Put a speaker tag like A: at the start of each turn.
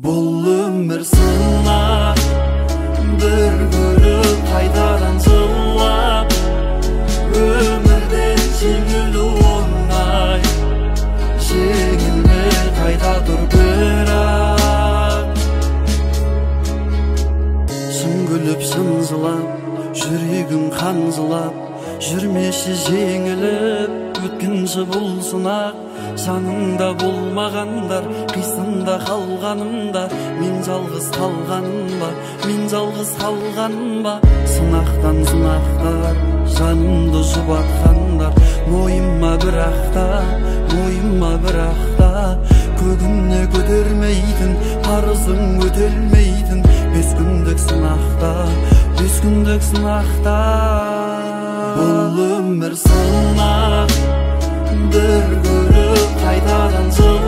A: Бұл өмір сынақ, бір көріп қайтадан жылап, өмірден жеңілу оңай, жеңілме қайта тұр бірақ. Шын күліп шын жылап, жүрегім қан жылап, жүрмеші жеңіліп, өткінші бұл сынақ. Жаныңда болмағандар, қисында қалғанымда, мен жалғыз қалғаным ба, мен жалғыз қалғаным ба. Сынақтан сынақтар, жанымды жұбатқандар, мойыма бірақта, мойыма бірақта. Көгіне көтермейтін, парызың өтелмейтін, 5 күндік сынақта, 5 күндік сынақта. Бұл өмір сынақ, бір көріп қайтадан жыл